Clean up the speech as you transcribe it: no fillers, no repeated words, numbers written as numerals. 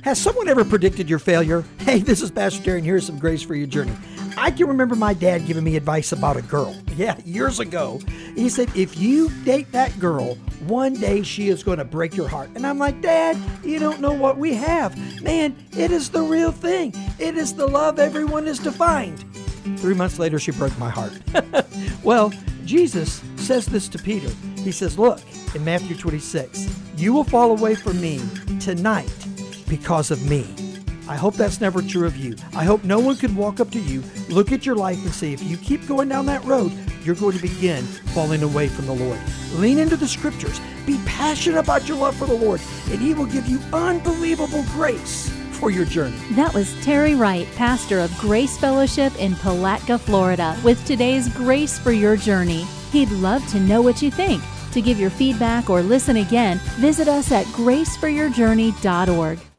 Has someone ever predicted your failure? Hey, this is Pastor Terry, and here's some grace for your journey. I can remember my dad giving me advice about a girl. Yeah, years ago. He said, if you date that girl, one day she is going to break your heart. And I'm like, Dad, you don't know what we have. Man, it is the real thing. It is the love everyone is defined. 3 months later, she broke my heart. Well, Jesus says this to Peter. He says, look, in Matthew 26, you will fall away from me tonight because of me. I hope that's never true of you. I hope no one could walk up to you, look at your life and say, if you keep going down that road, you're going to begin falling away from the Lord. Lean into the scriptures. Be passionate about your love for the Lord, and He will give you unbelievable grace for your journey. That was Terry Wright, pastor of Grace Fellowship in Palatka, Florida, with today's Grace for Your Journey. He'd love to know what you think. To give your feedback or listen again, visit us at graceforyourjourney.org.